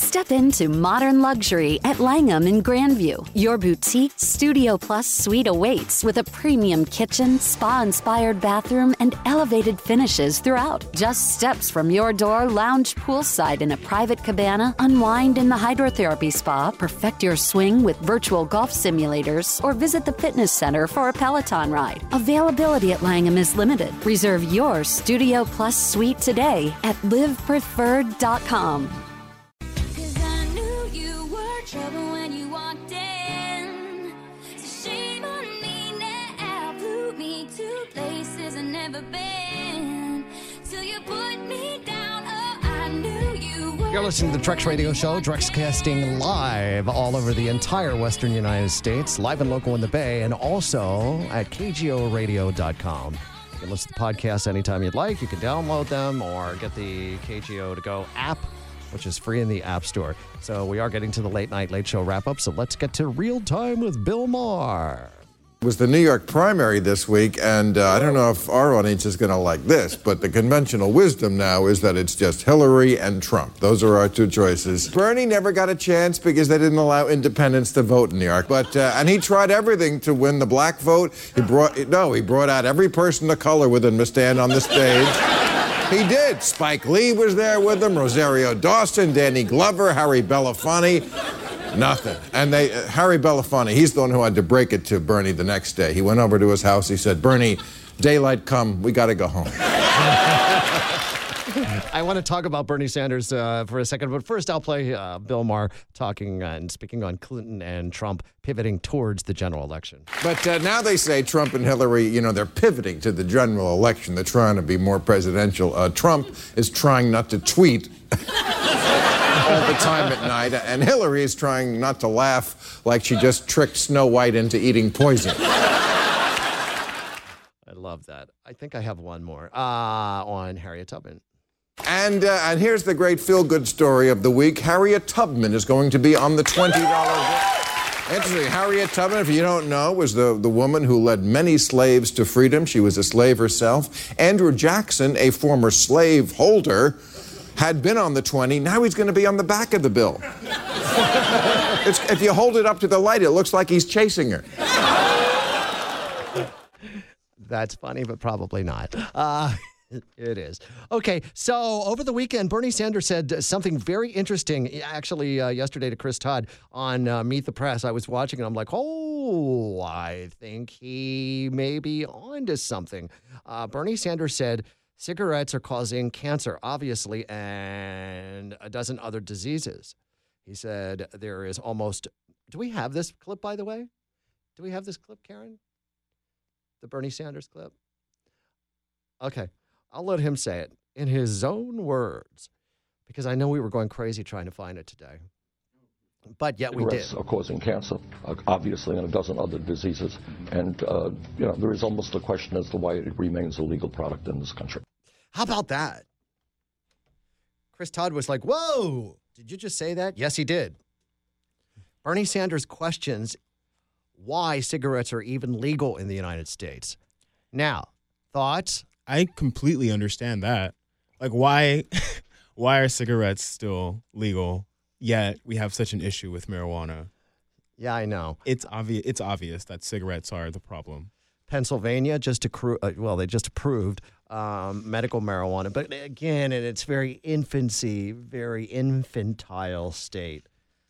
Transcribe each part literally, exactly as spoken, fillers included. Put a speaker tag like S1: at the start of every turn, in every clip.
S1: Step into modern luxury at Langham in Grandview. Your boutique Studio Plus suite awaits with a premium kitchen, spa-inspired bathroom, and elevated finishes throughout. Just steps from your door, lounge poolside in a private cabana, unwind in the hydrotherapy spa, perfect your swing with virtual golf simulators, or visit the fitness center for a Peloton ride. Availability at Langham is limited. Reserve your Studio Plus suite today at live preferred dot com.
S2: You're listening to the Drex Radio Show, Drexcasting live all over the entire western United States, live and local in the Bay, and also at K G O radio dot com. You can listen to the podcast anytime you'd like. You can download them or get the K G O To Go app, which is free in the App Store. So we are getting to the late night late show wrap-up, so let's get to Real Time with Bill Maher.
S3: It was the New York primary this week, and uh, I don't know if our audience is going to like this, but the conventional wisdom now is that it's just Hillary and Trump. Those are our two choices. Bernie never got a chance because they didn't allow independents to vote in New York, but uh, and he tried everything to win the black vote. He brought no, he brought out every person of color with him to stand on the stage. He did. Spike Lee was there with him, Rosario Dawson, Danny Glover, Harry Belafonte. Nothing. And they, uh, Harry Belafonte, he's the one who had to break it to Bernie the next day. He went over to his house. He said, Bernie, daylight come. We got to go home.
S2: I want to talk about Bernie Sanders uh, for a second, but first I'll play uh, Bill Maher talking uh, and speaking on Clinton and Trump pivoting towards the general election.
S3: But uh, now they say Trump and Hillary, you know, they're pivoting to the general election. They're trying to be more presidential. Uh, Trump is trying not to tweet all the time at night, and Hillary is trying not to laugh like she just tricked Snow White into eating poison.
S2: I love that. I think I have one more uh, on Harriet Tubman.
S3: And uh, and here's the great feel-good story of the week. Harriet Tubman is going to be on the twenty dollar bill. Interesting. Harriet Tubman, if you don't know, was the, the woman who led many slaves to freedom. She was a slave herself. Andrew Jackson, a former slave holder, had been on the twenty. Now he's going to be on the back of the bill. It's, if you hold it up to the light, it looks like he's chasing her.
S2: That's funny, but probably not. Uh, it is. Okay, so over the weekend, Bernie Sanders said something very interesting, actually, uh, yesterday to Chris Todd on uh, Meet the Press. I was watching, and I'm like, oh, I think he may be on to something. Uh, Bernie Sanders said, cigarettes are causing cancer, obviously, and a dozen other diseases. He said there is almost... Do we have this clip, by the way? Do we have this clip, Karen? The Bernie Sanders clip? Okay, I'll let him say it in his own words, because I know we were going crazy trying to find it today. But yet we did.
S4: Cigarettes are causing cancer, uh, obviously, and a dozen other diseases. And, uh, you know, there is almost a question as to why it remains a legal product in this country.
S2: How about that? Chris Todd was like, whoa, did you just say that? Yes, he did. Bernie Sanders questions why cigarettes are even legal in the United States. Now, thoughts?
S5: I completely understand that. Like, why, why are cigarettes still legal, yet we have such an issue with marijuana?
S2: Yeah, I know.
S5: It's obvious. It's obvious that cigarettes are the problem.
S2: Pennsylvania just accru- uh, well, they just approved um, medical marijuana, but again, in its very infancy, very infantile state.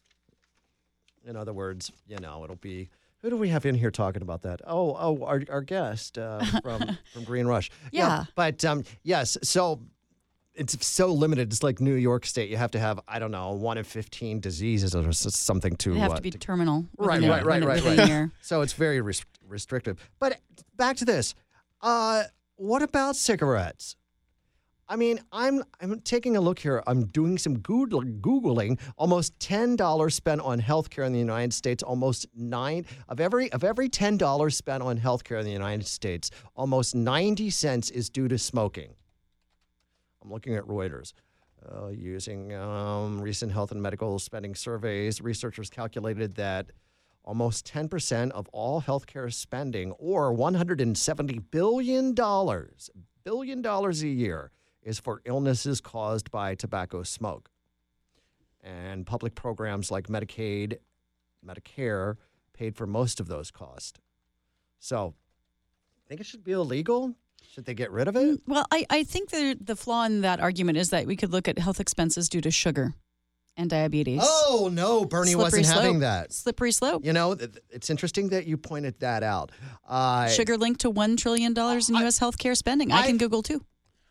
S2: In other words, you know, it'll be. Who do we have in here talking about that? Oh, oh, our our guest uh, from from Green Rush.
S6: Yeah,
S2: yeah but um, yes, so. It's so limited. It's like New York State. You have to have, I don't know, one in fifteen diseases or something to...
S6: They have
S2: uh,
S6: to be
S2: to,
S6: terminal.
S2: Right, right, right, right, right. So it's very res- restrictive. But back to this. Uh, what about cigarettes? I mean, I'm I'm taking a look here. I'm doing some Google, Googling. Almost ten dollars spent on healthcare in the United States. Almost nine of every of every ten dollars spent on healthcare in the United States, almost ninety cents is due to smoking. I'm looking at Reuters. Uh, using um, recent health and medical spending surveys, researchers calculated that almost ten percent of all healthcare spending, or one hundred seventy billion dollars, billion dollars a year, is for illnesses caused by tobacco smoke. And and public programs like Medicaid, Medicare paid for most of those costs. So, think it should be illegal? Should they get rid of it?
S6: Well, I, I think the the flaw in that argument is that we could look at health expenses due to sugar and diabetes.
S2: Oh, no, Bernie
S6: Slippery
S2: wasn't
S6: slope.
S2: having that.
S6: Slippery slope.
S2: You know, th- it's interesting that you pointed that out. Uh,
S6: Sugar linked to one trillion dollars in U S healthcare spending. I,
S2: I-
S6: can Google too.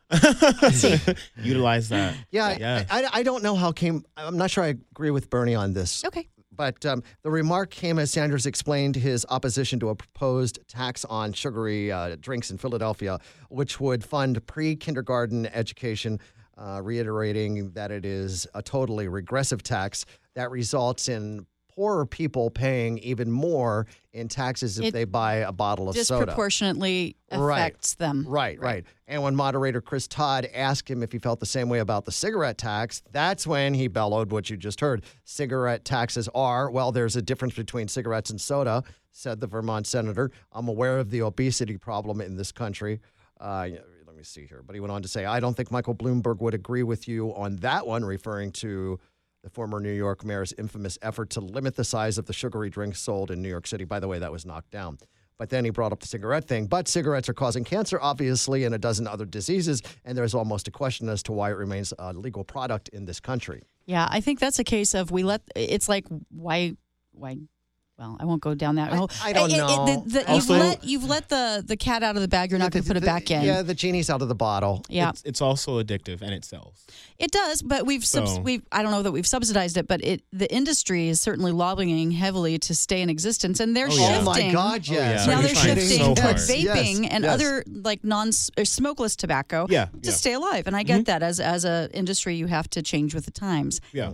S5: Utilize that.
S2: Yeah,
S5: Yeah.
S2: I, I, I don't know how came. I'm not sure I agree with Bernie on this.
S6: Okay.
S2: But um, the remark came as Sanders explained his opposition to a proposed tax on sugary uh, drinks in Philadelphia, which would fund pre-kindergarten education, uh, reiterating that it is a totally regressive tax that results in poorer people paying even more in taxes if
S6: It
S2: they buy a bottle of soda.
S6: Disproportionately
S2: Right.
S6: affects them.
S2: Right, right. And when moderator Chris Todd asked him if he felt the same way about the cigarette tax, that's when he bellowed what you just heard. Cigarette taxes are, well, there's a difference between cigarettes and soda, said the Vermont senator. I'm aware of the obesity problem in this country. Uh, let me see here. But he went on to say, I don't think Michael Bloomberg would agree with you on that one, referring to the former New York mayor's infamous effort to limit the size of the sugary drinks sold in New York City. By the way, that was knocked down. But then he brought up the cigarette thing. But cigarettes are causing cancer, obviously, and a dozen other diseases. And there's almost a question as to why it remains a legal product in this country.
S6: Yeah, I think that's a case of we let. It's like why, why. Well, I won't go down that
S2: I-
S6: hole.
S2: I don't
S6: It- it-
S2: know.
S6: the- the-
S5: Also-
S6: you've let you've let the the cat out of the bag. You're not going to put it
S2: The-
S6: back in.
S2: Yeah, the genie's out of the bottle.
S6: Yeah,
S5: It's, it's also addictive and it sells.
S6: it does. But we've subs-
S5: So-
S6: we've I don't know that we've subsidized it, but it the industry is certainly lobbying heavily to stay in existence, and they're
S5: Oh,
S6: shifting.
S5: yeah.
S2: Oh, my God,
S5: Oh,
S2: yes.
S5: yeah.
S6: Now
S5: They're
S6: they're
S5: trying
S6: shifting
S5: so
S6: toward
S5: hard.
S6: vaping
S2: Yes,
S6: and
S2: yes.
S6: other like non or smokeless tobacco
S5: Yeah,
S6: to
S5: yeah.
S6: stay alive. And I get that as as a industry, you have to change with the times.
S5: Yeah.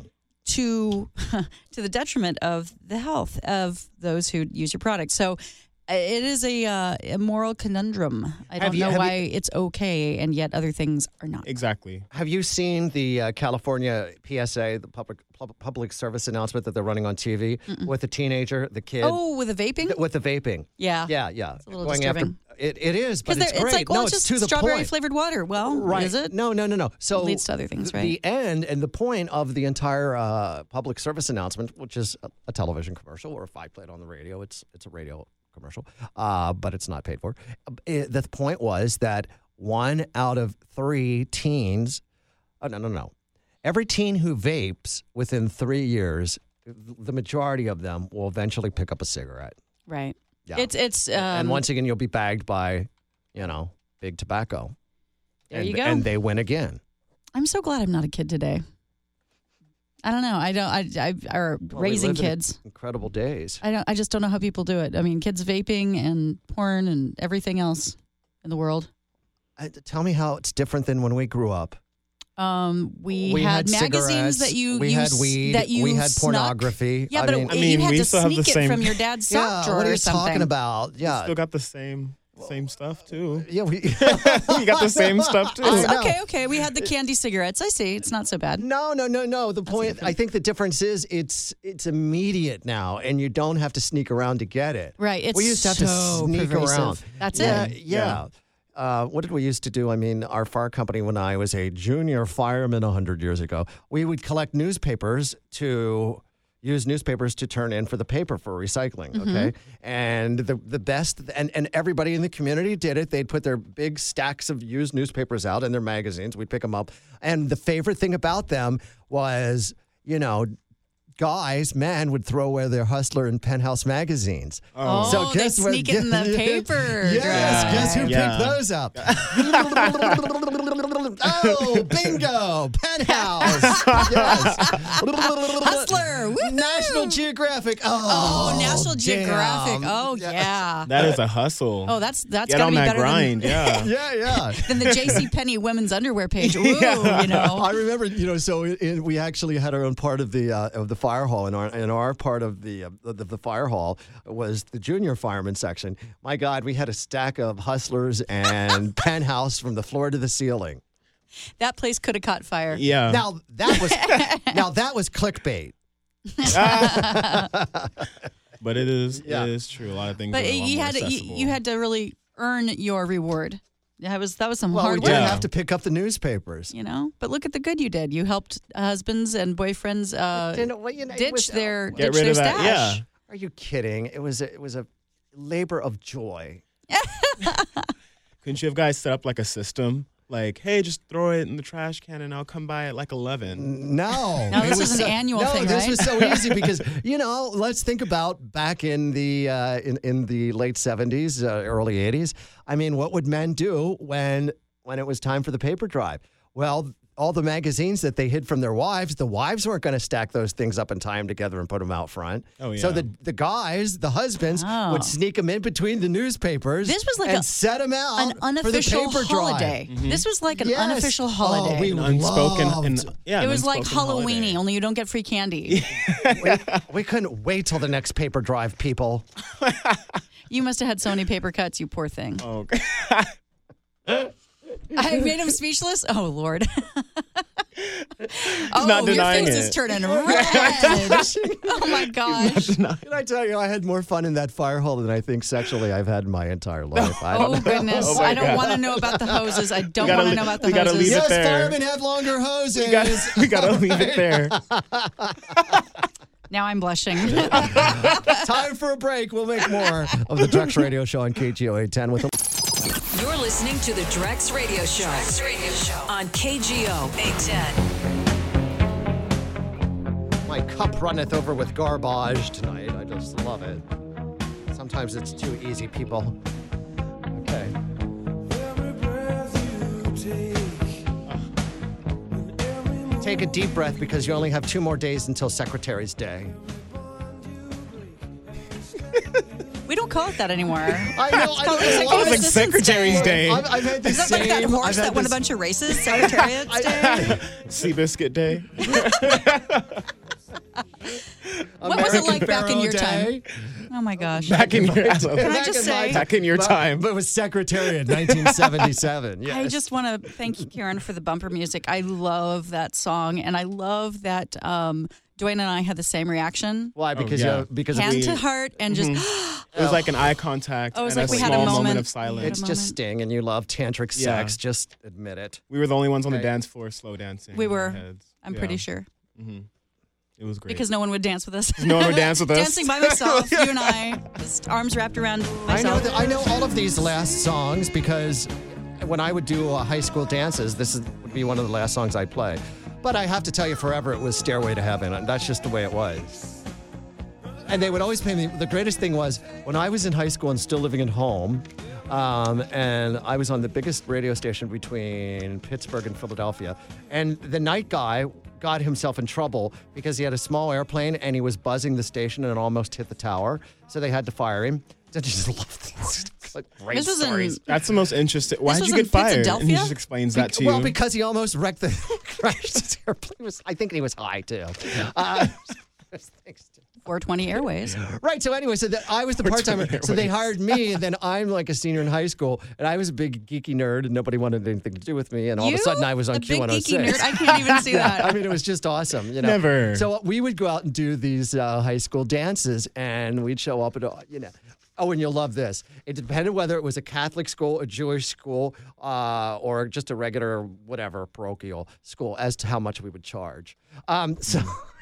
S6: to to the detriment of the health of those who use your product. So uh, it is a, uh, a moral conundrum. I
S2: Have
S6: don't
S2: you-
S6: know
S2: have
S6: why it's okay and yet other things are not.
S5: Exactly.
S2: Have you seen the uh, California P S A, the public pub- public service announcement that they're running on T V with the teenager, the kid,
S6: Oh, with the vaping?
S2: th- with the vaping?
S6: Yeah.
S2: Yeah, yeah.
S6: a little
S2: Going
S6: disturbing.
S2: after it, it is, but
S6: Because
S2: it's great.
S6: like, well,
S2: no,
S6: it's just
S2: to the
S6: strawberry
S2: point.
S6: flavored water. Well,
S2: Right.
S6: is it?
S2: No, no, no, no. So
S6: Leads to other things,
S2: th-
S6: right?
S2: The end and the point of the entire uh, public service announcement, which is a, a television commercial, or if I play it on the radio, it's it's a radio commercial, uh, but it's not paid for. Uh, It, the point was that one out of three teens, oh, no, no, no. Every teen who vapes within three years, the majority of them will eventually pick up a cigarette.
S6: Right.
S2: Yeah.
S6: It's, it's, um,
S2: and once again, you'll be bagged by, you know, big tobacco.
S6: There
S2: and,
S6: you go.
S2: And they win again.
S6: I'm so glad I'm not a kid today. I don't know. I don't, I, I, or
S2: Well, we
S6: raising
S2: live in
S6: kids.
S2: Incredible days.
S6: I don't. I just don't know how people do it. I mean, kids vaping and porn and everything else in the world.
S2: Uh, tell me how it's different than when we grew up.
S6: Um, we,
S2: We
S6: had,
S2: had
S6: magazines
S2: cigarettes,
S6: that you
S2: we
S6: you
S2: had
S6: s-
S2: weed,
S6: that you
S2: we had
S6: snuck.
S2: pornography.
S6: Yeah,
S2: I
S6: but
S2: mean-
S6: it,
S5: I mean,
S6: you had
S5: we
S6: to
S5: still have the
S6: sneak it
S5: same-
S6: from your dad's sock
S2: Yeah,
S6: drawer
S2: what are
S6: or
S2: you
S6: something.
S2: talking about? Yeah,
S5: Still got the same same stuff too.
S2: yeah. We,
S5: You got the same stuff too.
S2: I know.
S6: Okay, okay. We had the candy cigarettes. I see. It's not so bad.
S2: no, no, no, no. The point. I think the difference is it's it's immediate now, and you don't have to sneak around to get it.
S6: Right. It's
S2: we used to have
S6: so
S2: to sneak
S6: pervasive.
S2: around.
S6: That's
S2: yeah,
S6: it.
S2: Yeah. Uh, what did we used to do? I mean, our fire company, when I was a junior fireman one hundred years ago, we would collect newspapers to use newspapers to turn in for the paper for recycling,
S6: Mm-hmm.
S2: okay? And the the best, and, and everybody in the community did it. They'd put their big stacks of used newspapers out and their magazines. We'd pick them up. And the favorite thing about them was, you know, guys, men would throw away their Hustler and Penthouse magazines.
S6: Oh,
S2: So
S6: they
S2: guess what-
S6: sneak it in the paper.
S2: Yes,
S5: Yeah.
S2: guess who
S5: Yeah.
S2: picked those up? Oh, bingo! Penthouse. Yes.
S6: Hustler. Woohoo!
S2: National Geographic. Oh,
S6: Oh, National
S2: damn.
S6: Geographic. Oh, yeah.
S5: That is a hustle.
S6: Oh, that's that's
S5: Get
S6: gotta
S5: on
S6: be
S5: that
S6: better
S5: grind.
S6: than,
S5: Yeah.
S2: Yeah, yeah.
S6: than the J C Penney women's underwear page. Ooh, you know.
S2: I remember, you know, so it, it- we actually had our own part of the uh, of the fire hall, and our and our part of the uh, the, the fire hall was the junior fireman section. My God, we had a stack of Hustlers and Penthouse from the floor to the ceiling.
S6: That place could have caught fire.
S5: Yeah.
S2: Now that was now that was clickbait.
S5: But it is
S2: Yeah.
S5: it is true. A lot of things.
S6: But
S5: are a lot
S6: you
S5: more
S6: had to, you,
S5: accessible.
S6: you had to really earn your reward. Yeah, it was that was some
S2: Well,
S6: hard
S2: we
S6: work.
S2: didn't
S5: Yeah.
S2: have to pick up the newspapers.
S6: You know, but look at the good you did. You helped husbands and boyfriends uh,
S2: Didn't- well, you know, it
S6: ditch
S2: was-
S6: their
S5: Get
S6: ditch
S5: rid
S6: their
S5: of that.
S6: stash.
S5: Yeah.
S2: Are you kidding? It was a, it was a labor of joy.
S5: Couldn't you have guys set up like a system? Like, hey, just throw it in the trash can and I'll come by at like eleven.
S2: No,
S6: No,
S2: It
S6: this
S2: was
S6: is an
S2: so-
S6: annual
S2: no,
S6: thing,
S2: this
S6: right?
S2: was so easy because you know. Let's think about back in the uh, in in the late seventies, uh, early eighties. I mean, what would men do when when it was time for the paper drive? Well, all the magazines that they hid from their wives, the wives weren't going to stack those things up and tie them together and put them out front.
S5: Oh,
S2: So
S5: yeah.
S2: the the guys, the husbands,
S6: Oh.
S2: would sneak them in between the newspapers.
S6: This was like
S2: and
S6: a-
S2: set them out
S6: An unofficial
S2: for the paper
S6: holiday.
S2: drive.
S6: This was like an
S2: Yes.
S6: unofficial holiday.
S2: Oh, we
S5: An unspoken.
S2: loved-
S5: An, yeah,
S6: it
S5: an
S6: was like
S5: unspoken
S6: Halloweeny,
S5: holiday.
S6: only you don't get free candy.
S2: We couldn't wait till the next paper drive, people.
S6: You must have had so many paper cuts, you poor thing.
S5: Oh, okay.
S6: I made him speechless. Oh Lord. oh,
S5: not
S6: your
S5: denying
S6: face
S5: it.
S6: is turning red. oh my gosh.
S2: Can I tell you, I had more fun in that fire hole than I think sexually I've had in my entire life. I don't
S6: Oh
S2: know.
S6: goodness.
S5: Oh, my
S6: I don't
S5: God.
S6: want to know about the hoses. I don't
S5: gotta
S6: want to
S5: le-
S6: know about the
S5: we gotta
S6: hoses.
S5: leave it
S2: Yes,
S5: there.
S2: firemen have longer hoses.
S5: we, gotta, we gotta leave it there.
S6: Now I'm blushing.
S2: Time for a break. We'll make more of the Drex Radio Show on K G O eight ten with them.
S7: You're listening to the Drex Radio Show, Drex Radio Show. On K G O eight ten.
S2: My cup runneth over with garbage tonight. I just love it. Sometimes it's too easy, people. Okay. Take a deep breath because you only have two more days until Secretary's Day.
S6: we don't call it that anymore.
S2: I know. I
S6: called
S2: know.
S6: Executive
S5: Oh, it's like
S6: Assistance
S5: Secretary's
S6: Day.
S5: Day.
S2: I've, I've had the
S6: Is that
S2: same.
S6: like that horse
S2: I've had
S6: that won a
S2: this-
S6: bunch of races? Secretariat's Day?
S5: Seabiscuit Day.
S6: What was it
S2: American
S6: like back in
S2: Pharaoh
S6: your
S2: Day.
S6: time? Oh my gosh.
S5: Back in your
S6: Can I
S2: Back
S6: just
S2: in my
S6: say,
S5: back in your
S2: But-
S5: time.
S2: But it was Secretariat, nineteen seventy-seven. Yes.
S6: I just want to thank you, Karen, for the bumper music. I love that song, and I love that um, Dwayne and I had the same reaction.
S2: Why? Because
S5: yeah.
S2: you because
S6: Hand
S2: we,
S6: to heart and just,
S5: It was like an eye contact
S6: Oh, it was
S5: and
S6: like
S5: a
S6: we had
S5: small
S6: a
S5: moment.
S6: moment.
S5: of silence.
S2: it's
S6: a
S2: just
S6: moment.
S2: Sting, and you love tantric
S5: Yeah.
S2: sex. Just admit it.
S5: We were the only ones on the
S2: Okay.
S5: dance floor slow dancing.
S6: We
S5: in our
S6: were.
S5: heads.
S6: I'm
S5: Yeah.
S6: pretty sure.
S5: It was great.
S6: Because no one would dance with us.
S5: No one would dance with us.
S6: Dancing by myself, you and I, just arms wrapped around
S2: I know.
S6: myself.
S2: That, I know all of these last songs because when I would do uh, high school dances, this is, would be one of the last songs I'd play. But I have to tell you, forever it was "Stairway to Heaven," and that's just the way it was. And they would always pay me. The greatest thing was when I was in high school and still living at home, um, and I was on the biggest radio station between Pittsburgh and Philadelphia. And the night guy got himself in trouble because he had a small airplane and he was buzzing the station and almost hit the tower. So they had to fire him. I just love these great
S6: This was in-
S2: stories.
S5: That's the most interesting. Why
S6: This
S5: did
S6: was
S5: you
S6: in
S5: get fired? And he
S6: Philadelphia?
S5: just explains that to
S2: well,
S5: you.
S2: because he almost wrecked the crashed his airplane. It was- I think he was high too. Uh, thanks to-
S6: four twenty Airways.
S2: Right. So anyway, so that I was the part timer. So they hired me, and then I'm like a senior in high school, and I was a big geeky nerd, and nobody wanted anything to do with me. And all
S6: You?
S2: of a sudden, I was on
S6: a
S2: Q
S6: big
S2: one oh
S6: geeky
S2: six.
S6: nerd. I can't even see
S2: Yeah,
S6: that.
S2: I mean, it was just awesome. You know,
S5: Never.
S2: So we would go out and do these uh, high school dances, and we'd show up at, uh, you know. Oh, and you'll love this. It depended whether it was a Catholic school, a Jewish school, uh, or just a regular, whatever, parochial school, as to how much we would charge. Um, so.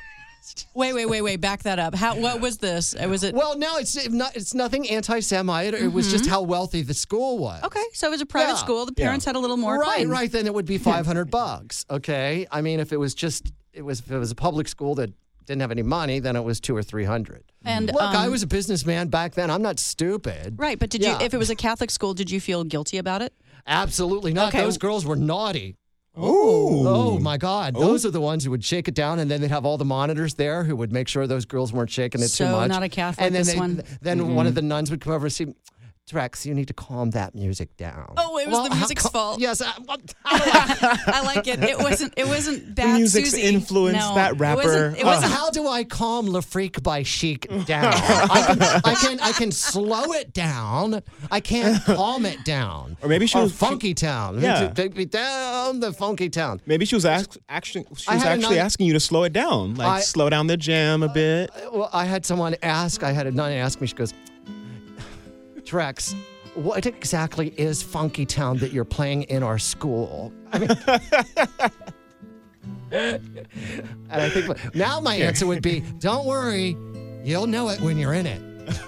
S6: Wait, wait, wait, wait. Back that up. How? What was this? Uh, Was it?
S2: Well, no, it's not. It's nothing anti-Semite. It was just how wealthy the school was.
S6: Okay, so it was a private
S2: Yeah.
S6: school. The parents had a little more
S2: Right,
S6: coin.
S2: right. Then it would be five hundred bucks. Okay. I mean, if it was just, it was if it was a public school that didn't have any money, then it was two or three hundred.
S6: And
S2: Look, I
S6: um,
S2: was a businessman back then. I'm not stupid.
S6: right. But did
S2: Yeah.
S6: you? If it was a Catholic school, did you feel guilty about it?
S2: Absolutely not.
S6: Okay.
S2: Those girls were naughty.
S5: Ooh.
S2: Oh my God! Those are the ones who would shake it down, and then they'd have all the monitors there who would make sure those girls weren't shaking it
S6: So
S2: too much.
S6: not a Catholic,
S2: And then
S6: this
S2: they,
S6: one.
S2: then one of the nuns would come over and say, "Drex, you need to calm that music down."
S6: Oh, it was the
S2: how
S6: music's
S2: co-
S6: fault.
S2: Yes. I, what-
S6: I like it. It wasn't. It wasn't bad.
S5: music's
S6: Susie.
S5: influenced
S6: No,
S5: that
S6: It
S5: rapper.
S6: wasn't. It
S5: Uh,
S6: wasn't
S2: How do I calm Le Freak by Chic down? I can, I can I can slow it down. I can't calm it down.
S5: Or maybe she
S2: or
S5: was-
S2: Funky Town.
S5: Yeah.
S2: Take me down the Funky Town.
S5: Maybe she was ask, actually she
S2: I
S5: was
S2: had a
S5: actually
S2: nun-
S5: asking you to slow it down, like
S2: I-
S5: slow down the jam a bit.
S2: Well, I had someone ask. I had a nun ask me. She goes, "Drex, what exactly is Funky Town that you're playing in our school? I mean, and I think now my answer would be, don't worry, you'll know it when you're in it.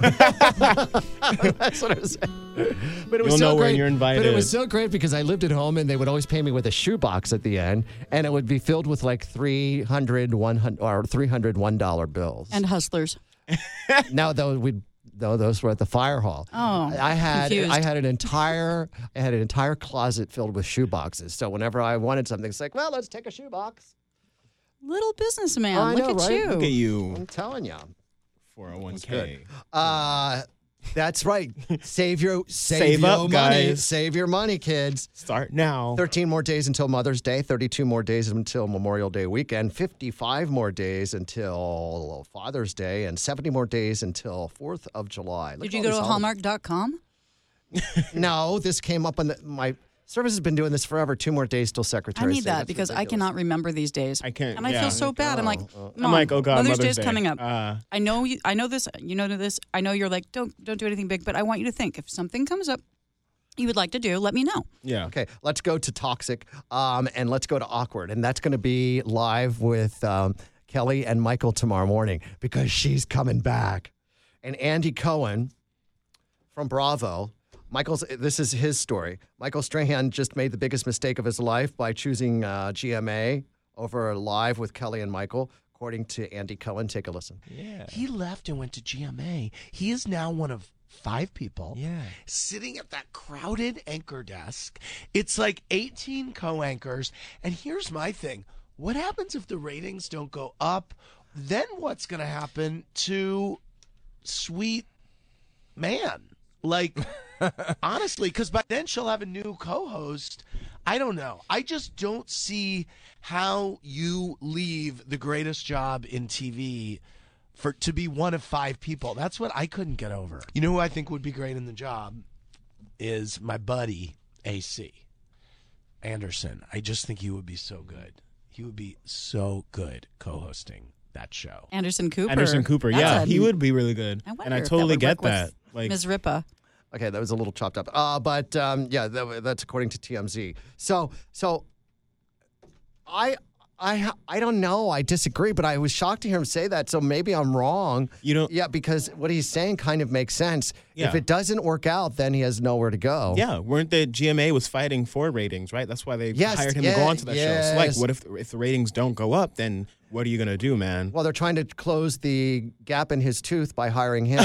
S2: That's what I was saying. But it was
S5: You'll
S2: so
S5: know
S2: great.
S5: when you're invited.
S2: But it was so great because I lived at home and they would always pay me with a shoebox at the end, and it would be filled with like three hundred, one hundred, or three hundred one dollar bills.
S6: And hustlers.
S2: No, though we though those were at the fire hall.
S6: Oh,
S2: I had
S6: confused.
S2: I had an entire I had an entire closet filled with shoe boxes. So whenever I wanted something, it's like, well, let's take a shoe box.
S6: Little businessman.
S2: I
S6: Look
S2: know,
S6: at
S2: right?
S6: you.
S5: Look at you.
S2: I'm telling you.
S5: four oh one k.
S2: Uh, that's right. Save your save,
S5: Save
S2: your
S5: up,
S2: money.
S5: guys.
S2: Save your money, kids.
S5: Start now.
S2: thirteen more days until Mother's Day, thirty-two more days until Memorial Day weekend, fifty-five more days until Father's Day, and seventy more days until fourth of July. Look
S6: Did
S2: at
S6: you
S2: all
S6: go
S2: these
S6: to
S2: holidays.
S6: hallmark dot com?
S2: No, this came up on the, my service has been doing this forever. Two more days till
S6: I
S2: Secretary.
S6: need that because I cannot remember these days.
S5: I can't-
S6: And I
S5: yeah.
S6: feel so bad. I'm like,
S2: Oh,
S6: Mom,
S5: I'm like, oh God,
S6: Mother's,
S5: Mother's
S6: Day's
S5: Day.
S6: coming up.
S5: Uh,
S6: I know you. I know this. You know this. I know you're like, don't don't do anything big, but I want you to think if something comes up you would like to do, let me know.
S5: yeah.
S2: Okay, let's go to Toxic, um, and let's go to Awkward, and that's going to be live with um, Kelly and Michael tomorrow morning because she's coming back, and Andy Cohen from Bravo. Michael's. This is his story. Michael Strahan just made the biggest mistake of his life by choosing uh, G M A over Live with Kelly and Michael, according to Andy Cohen. Take a listen.
S8: He left and went to G M A. He is now one of five people
S5: Yeah.
S8: sitting at that crowded anchor desk. It's like eighteen co-anchors. And here's my thing. What happens if the ratings don't go up? Then what's going to happen to Sweet Man? Like, honestly, because by then she'll have a new co-host. I don't know. I just don't see how you leave the greatest job in T V for to be one of five people. That's what I couldn't get over. You know who I think would be great in the job is my buddy A C Anderson. I just think he would be so good. He would be so good co-hosting that show.
S6: Anderson Cooper.
S5: Anderson Cooper.
S6: That's
S5: Yeah,
S6: a-
S5: he would be really good.
S6: I wonder
S5: and I
S6: if that
S5: totally
S6: would
S5: get
S6: work with
S5: that. Like,
S6: Miz Ripa.
S2: Okay, that was a little chopped up. Uh, but um, yeah, that, that's according to T M Z. So, so I, I, I don't know. I disagree, but I was shocked to hear him say that. So maybe I'm wrong.
S5: You don't-
S2: Yeah, because what he's saying kind of makes sense.
S5: Yeah.
S2: If it doesn't work out, then he has nowhere to go.
S5: yeah, weren't the G M A was fighting for ratings, right? That's why they
S2: Yes,
S5: hired him
S2: yeah,
S5: to go onto that show. So like,
S2: yes.
S5: what if if the ratings don't go up? Then what are you gonna do, man?
S2: Well, they're trying to close the gap in his tooth by hiring him.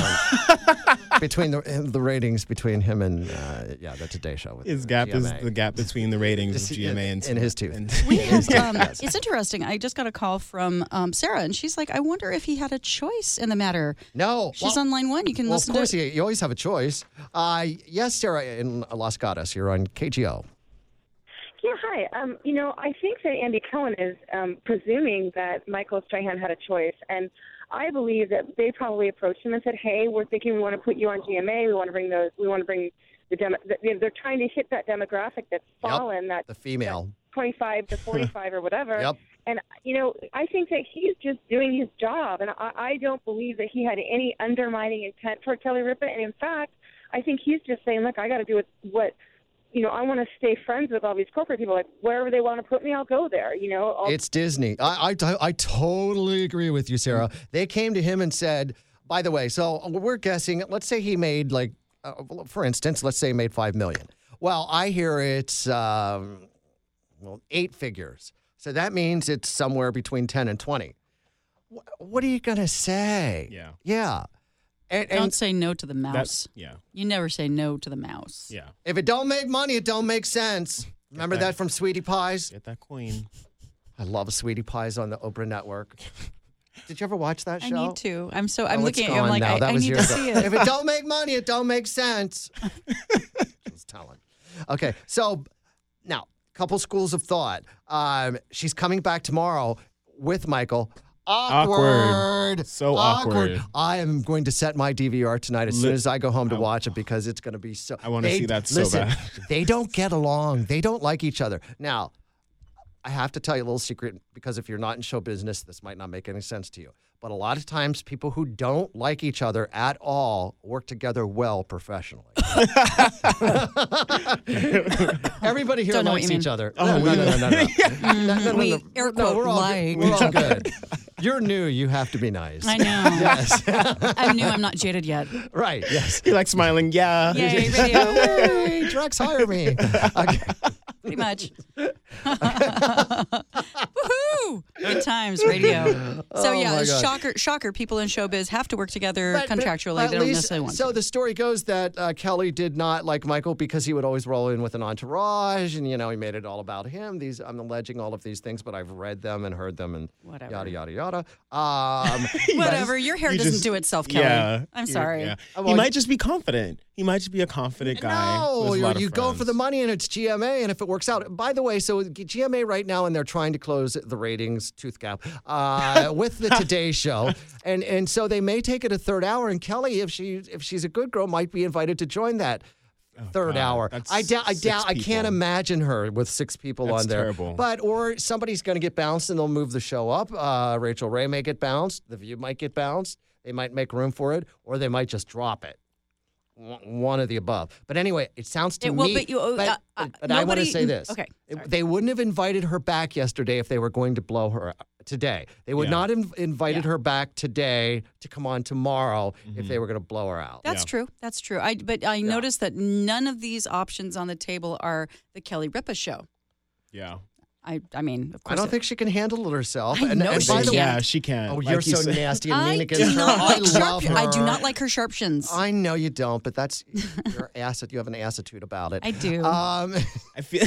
S2: between the the ratings between him and uh, yeah, the Today Show. With
S5: His
S2: uh,
S5: gap is
S2: G M A.
S5: the gap between the ratings
S2: This-
S5: of G M A and
S2: in his tooth.
S5: and-
S6: We had, um, it's interesting. I just got a call from um, Sarah, and she's like, I wonder if he had a choice in the matter.
S2: No,
S6: She's
S2: well,
S6: on line one. You can
S2: Well,
S6: listen
S2: of course,
S6: to it.
S2: you, you always have a choice. Uh, yes, Sarah in Las Gatas, you're on K G O.
S9: Yeah, hi. Um, you know, I think that Andy Cohen is um, presuming that Michael Strahan had a choice, and I believe that they probably approached him and said, "Hey, we're thinking we want to put you on G M A. We want to bring those. We want to bring the demo. The, you know, they're trying to hit that demographic that's fallen, that
S2: The female.
S9: twenty-five to forty-five or whatever."
S2: Yep.
S9: And you know, I think that he's just doing his job, and I, I don't believe that he had any undermining intent for Kelly Ripa. And in fact, I think he's just saying, "Look, I got to do what." what You know, I want to stay friends with all these corporate people. Like, wherever they want to put me, I'll go there. You know, I'll,
S2: It's Disney. I, I, I totally agree with you, Sarah. They came to him and said, by the way, so we're guessing, let's say he made like, uh, for instance, let's say he made five million dollars. Well, I hear it's, um, well, eight figures. So that means it's somewhere between ten and twenty. Wh- What are you going to say?
S5: Yeah.
S2: Yeah. And,
S6: Don't
S2: and
S6: say no to the mouse.
S5: That's yeah,
S6: You never say no to the mouse.
S5: yeah.
S2: if it don't make money, it don't make sense. Remember
S5: that.
S2: that from Sweetie Pies?
S5: Get that coin.
S2: I love Sweetie Pies on the Oprah Network. Did you ever watch that
S6: I
S2: show?
S6: need to. I'm so. I'm
S2: Oh, it's
S6: looking at you. I'm
S2: gone
S6: like,
S2: now.
S6: I,
S2: That
S6: I
S2: was
S6: need to
S2: years
S6: see
S2: ago.
S6: it.
S2: If it don't make money, it don't make sense. Just telling. Okay, so now, couple schools of thought. Um, she's coming back tomorrow with Michael. Awkward.
S5: So awkward.
S2: I am going to set my D V R tonight as
S5: Li-
S2: soon as I go home to watch it because it's going to be so.
S5: I wanna
S2: They-
S5: see that so
S2: listen,
S5: bad.
S2: They don't get along. They don't like each other. Now, I have to tell you a little secret, because if you're not in show business, this might not make any sense to you. But a lot of times, people who don't like each other at all work together well professionally. Everybody here
S6: Don't know what
S2: likes
S6: you
S2: each
S6: mean.
S2: other.
S5: Oh,
S2: no, no,
S5: we-
S2: no, no, no, no. no, no, no,
S6: We
S2: no.
S6: air
S2: No,
S6: quote
S2: we're all
S6: like.
S2: good. We're all good. You're new. You have to be nice.
S6: I know.
S2: Yes.
S6: I'm new. I'm not jaded yet.
S2: Right. Yes.
S5: He like smiling. Yeah.
S6: Yay, radio.
S2: Hey, Drex, hire me. Okay.
S6: Pretty much. Woohoo! Good times, radio. So
S2: Oh,
S6: yeah,
S2: my God.
S6: shocker, shocker. People in showbiz have to work together
S2: But- but-
S6: contractually.
S2: but at
S6: they don't
S2: least-
S6: necessarily want
S2: so
S6: to.
S2: the story goes that uh, Kelly did not like Michael because he would always roll in with an entourage, and you know he made it all about him. These I'm alleging all of these things, but I've read them and heard them and
S6: Whatever.
S2: yada yada yada. Um,
S6: Whatever. Your hair
S5: You
S6: doesn't
S5: just-
S6: do itself, Kelly.
S5: Yeah.
S6: I'm
S5: You-
S6: sorry.
S5: yeah.
S2: Oh,
S5: He
S2: well,
S5: might just be confident. He might just be a confident guy. who
S2: No,
S5: has a
S2: you
S5: lot of
S2: you go for
S5: friends.
S2: the money, and it's G M A, and if it works out. By the way, so G M A right now, and they're trying to close the ratings tooth gap uh, with the Today Show, and and so they may take it a third hour. And Kelly, if she if she's a good girl, might be invited to join that. Third
S5: God,
S2: hour.
S5: that's
S2: I doubt. I
S5: six
S2: doubt. I can't
S5: people.
S2: imagine her with six people
S5: That's
S2: on there.
S5: terrible.
S2: But or somebody's going to get bounced and they'll move the show up. Uh, Rachel Ray may get bounced. The View might get bounced. They might make room for it, or they might just drop it. W- One of the above. But anyway, it sounds to
S6: It- well,
S2: me.
S6: but you- uh,
S2: but
S6: uh, uh,
S2: but I want to
S6: nobody-
S2: say this.
S6: okay,
S2: It-
S6: sorry.
S2: They wouldn't have invited her back yesterday if they were going to blow her up today. They would
S5: Yeah.
S2: not have invited
S6: Yeah.
S2: her back today to come on tomorrow if
S5: Mm-hmm.
S2: they were going to blow her out.
S6: That's
S5: Yeah.
S6: true. That's true. I but I noticed that none of these options on the table are the Kelly Ripa show.
S5: Yeah.
S6: I I mean, of
S2: I
S6: course.
S2: don't
S6: it-
S2: think she can handle it herself.
S6: I
S2: and,
S6: know
S2: and
S6: she
S2: by the way,
S5: yeah, she can.
S2: oh,
S5: Like
S2: you're
S5: you
S2: so
S5: said.
S2: nasty and mean
S6: I
S2: against
S6: do
S2: her.
S6: not
S2: I
S6: like
S2: love
S6: sharp.
S2: her.
S6: I do not like her sharpshins.
S2: I know you don't, but that's your acid. You have an attitude about it.
S6: I do.
S2: Um,
S5: I feel.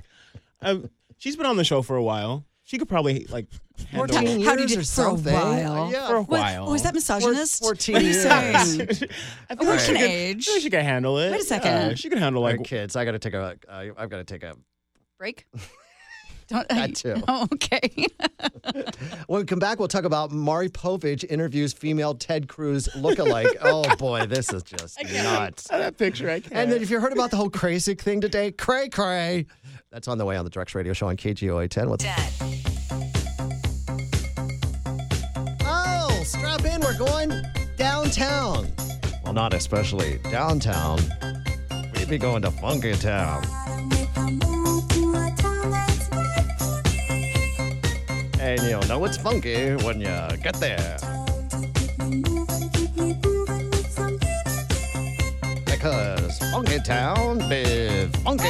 S5: um, she's been on the show for a while. She could probably like handle
S2: fourteen
S6: How do you
S2: years
S6: do-
S2: or
S6: for a
S2: something.
S6: while?
S2: Yeah.
S5: for a
S6: What-
S5: while.
S6: Oh, is that misogynist?
S2: fourteen
S6: what are you
S2: years.
S6: saying?
S5: I feel
S6: Oh,
S5: like
S6: we
S5: she
S6: can
S5: could-
S6: age.
S5: I think she can handle it.
S6: Wait a second.
S5: Yeah, she can handle
S2: All
S5: like
S2: right, kids, I got to take a. Uh, I've got to take a.
S6: Break. Don't.
S2: That too.
S6: Oh, okay.
S2: When we come back, we'll talk about Maury Povich interviews female Ted Cruz lookalike. Oh boy, this is just nuts.
S5: that picture. I can't.
S2: And then if you heard about the whole crazy thing today, cray cray. That's on the way on the Drex Radio Show on K G O A ten. With
S7: Dad.
S2: oh, strap in, we're going downtown. Well, not especially downtown. We'd be going to Funky Town. And you'll know it's funky when you get there. Because Funky Town is funky.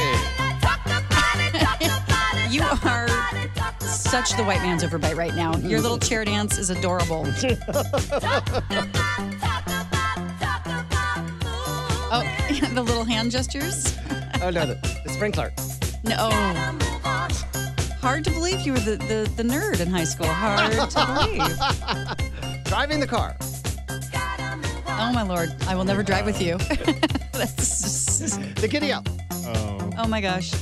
S6: You are such the white man's overbite right now. Your little chair dance is adorable. Oh, the little hand gestures.
S2: Oh, no, the, the sprinkler.
S6: No. Hard to believe you were the, the, the nerd in high school. Hard to believe.
S2: Driving the car.
S6: Oh, my Lord. I will never drive with you. That's just,
S2: The giddy up.
S5: Oh.
S6: oh, my gosh.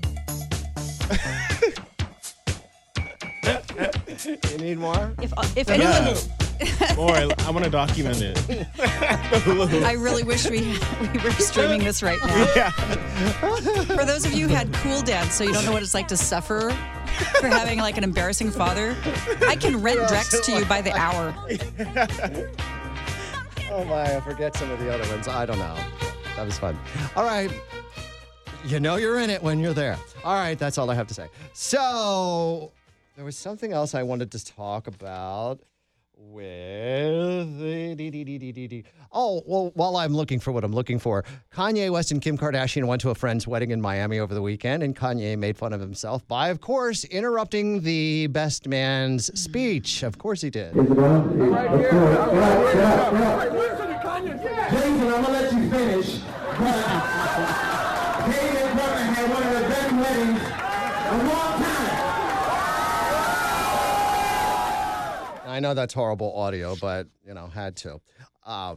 S2: You need more?
S6: If, if
S5: Yeah.
S6: anyone,
S5: Or I, I want to document it.
S6: I really wish we, we were streaming this right now.
S5: Yeah.
S6: For those of you who had cool dads, so you don't know what it's like to suffer for having like an embarrassing father, I can rent Drex to you by the hour.
S2: Oh my, I forget some of the other ones. I don't know. That was fun. All right. You know you're in it when you're there. All right, that's all I have to say. So, there was something else I wanted to talk about with the... Oh, well, while I'm looking for what I'm looking for, Kanye West and Kim Kardashian went to a friend's wedding in Miami over the weekend, and Kanye made fun of himself by, of course, interrupting the best man's speech. Of course he did.
S10: Jason, I'm gonna let you finish. But Kate and Brother had one of the best weddings of all time.
S2: I know that's horrible audio, but, you know, had to. Um,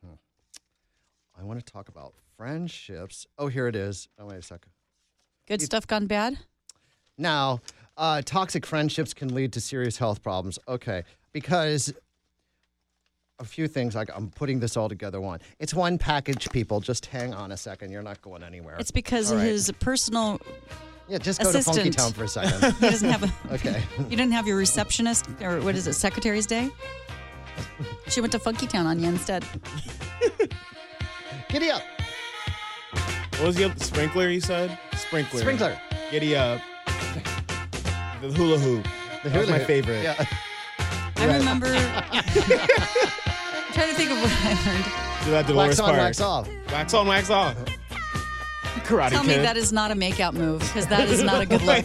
S2: I want to talk about friendships. Oh, here it is. Oh, wait a second.
S6: Good stuff gone bad?
S2: Now, uh, toxic friendships can lead to serious health problems. Okay, because a few things, like I'm putting this all together one. It's one package, people. Just hang on a second. You're not going anywhere.
S6: It's because
S2: All right.
S6: his personal
S2: Yeah, just go
S6: assistant.
S2: to Funky Town for a second.
S6: He doesn't have a.
S2: Okay.
S6: You didn't have your receptionist, or what is it, Secretary's Day? She went to Funky Town on you instead.
S2: Giddy up.
S5: What was the other sprinkler you said? Sprinkler.
S2: Sprinkler.
S5: Giddy up. The hula hoop.
S2: The
S5: That was
S2: hula
S5: my
S2: hoop.
S5: favorite.
S2: Yeah.
S6: I remember. I'm trying to think of what I learned.
S5: Do that Dolores
S2: Wax on,
S5: Park.
S2: wax off.
S5: Wax on, wax off. Karate
S6: Tell
S5: Kid.
S6: me that is not a makeout move, because that is not a good look.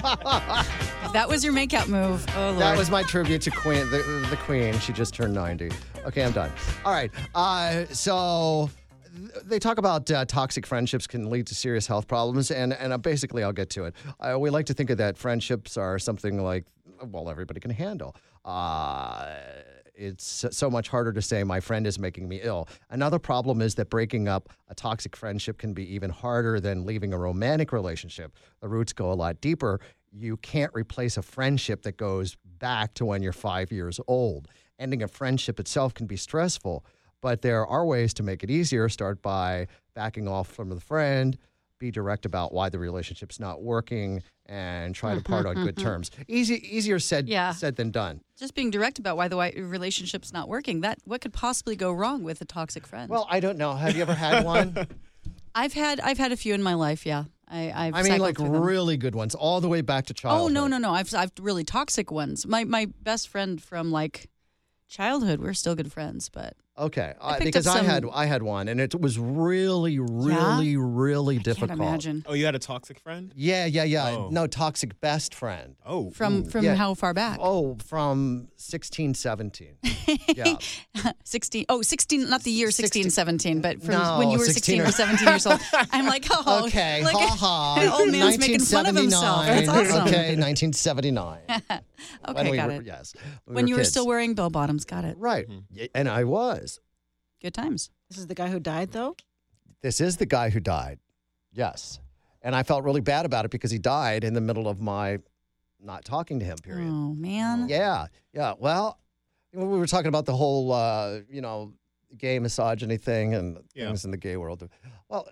S6: If that was your makeout move, oh Lord.
S2: That was my tribute to Queen, the, the Queen. She just turned ninety. Okay, I'm done. All right. Uh, so th- they talk about uh, toxic friendships can lead to serious health problems, and and uh, basically I'll get to it. Uh, we like to think of that friendships are something like, well, everybody can handle. Uh, it's so much harder to say my friend is making me ill. Another problem is that breaking up a toxic friendship can be even harder than leaving a romantic relationship. The roots go a lot deeper. You can't replace a friendship that goes back to when you're five years old. Ending a friendship itself can be stressful, but there are ways to make it easier. Start by backing off from the friend, be direct about why the relationship's not working, and try to part on good terms. Easy, easier said
S6: Yeah.
S2: said than done.
S6: Just being direct about why the wi- relationship's not working. That what could possibly go wrong with a toxic friend?
S2: Well, I don't know. Have you ever had one?
S6: I've had I've had a few in my life. Yeah, I I've
S2: I mean,
S6: cycled
S2: like
S6: through them.
S2: really good ones, all the way back to
S6: Oh
S2: childhood.
S6: no no no! I've I've really toxic ones. My my best friend from like childhood. We're still good friends, but
S2: Okay,
S6: I
S2: uh,
S6: picked
S2: because
S6: up
S2: I
S6: some-
S2: had I had one, and it was really, really, really difficult.
S6: can't imagine.
S5: Oh, you had a toxic friend?
S2: Yeah, yeah, yeah.
S5: Oh.
S2: No, toxic best friend.
S5: Oh.
S6: From from
S2: Yeah.
S6: how far back?
S2: Oh, from sixteen, seventeen. Yeah.
S6: sixteen. Oh, sixteen. Not the year sixteen,
S2: sixteen
S6: seventeen, but from
S2: No,
S6: when you were
S2: sixteen
S6: sixteen or
S2: or-
S6: seventeen years old. I'm like, oh,
S2: Okay,
S6: like,
S2: ha ha.
S6: An old man's making fun of himself. That's awesome.
S2: Okay, nineteen seventy-nine.
S6: Okay,
S2: when we
S6: got
S2: were,
S6: it.
S2: Yes.
S6: When you were
S2: kids.
S6: still wearing bell bottoms, got it.
S2: Right. Y- And I was.
S6: Good times.
S11: This is the guy who died, though?
S2: This is the guy who died. Yes. And I felt really bad about it because he died in the middle of my not talking to him, period.
S6: Oh man.
S2: Yeah. Yeah. Well, we were talking about the whole, uh, you know, gay misogyny thing and
S5: Yeah.
S2: things in the gay world. Well,